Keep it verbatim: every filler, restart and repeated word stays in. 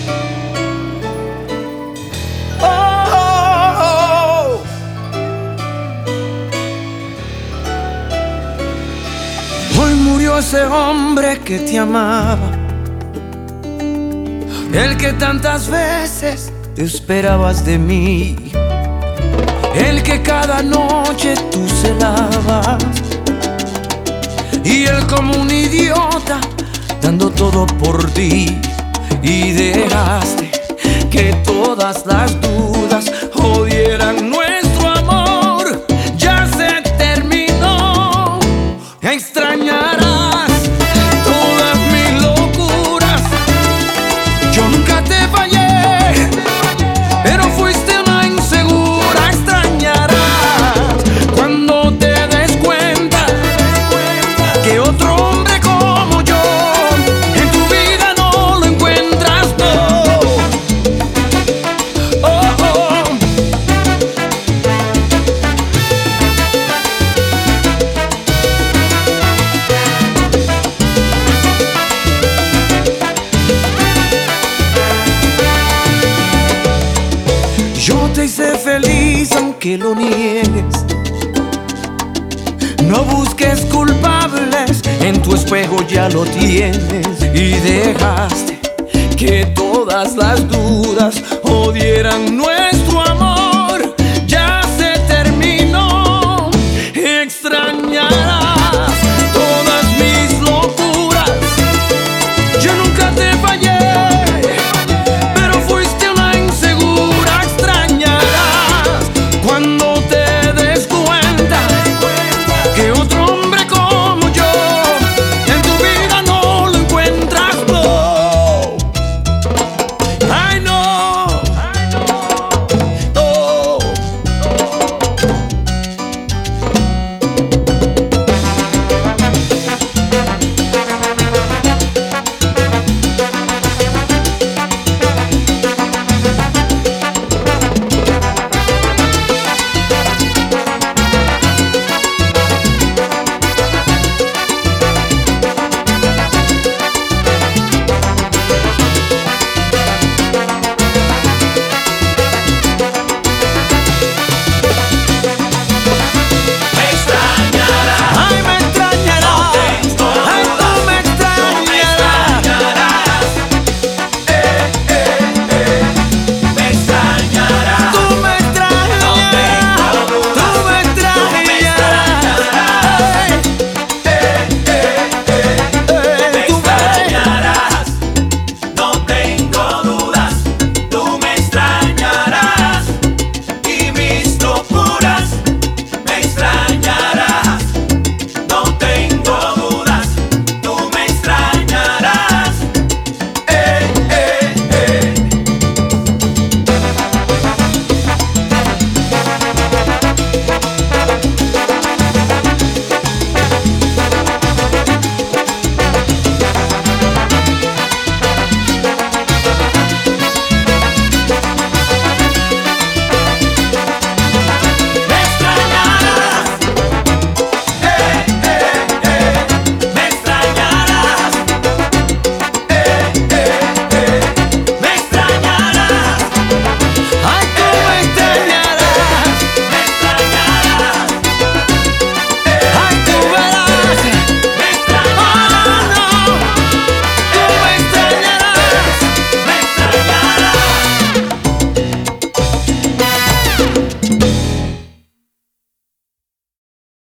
Oh, hoy murió ese hombre que te amaba, el que tantas veces te esperabas de mí, el que cada noche tú celabas, y él como un idiota dando todo por ti, y dejaste que todas las dudas jodieran nuestro amor. Ya se terminó. Extrañarás todas mis locuras. Yo nunca te fallé, pero fuiste una insegura. Extrañarás cuando te des cuenta que otro hombre como yo en tu vida no lo encuentras, no. Oh, oh. Yo te hice feliz aunque lo niegues. No busques culpables, en tu espejo ya lo tienes, y dejaste que todas las dudas jodieran nuestra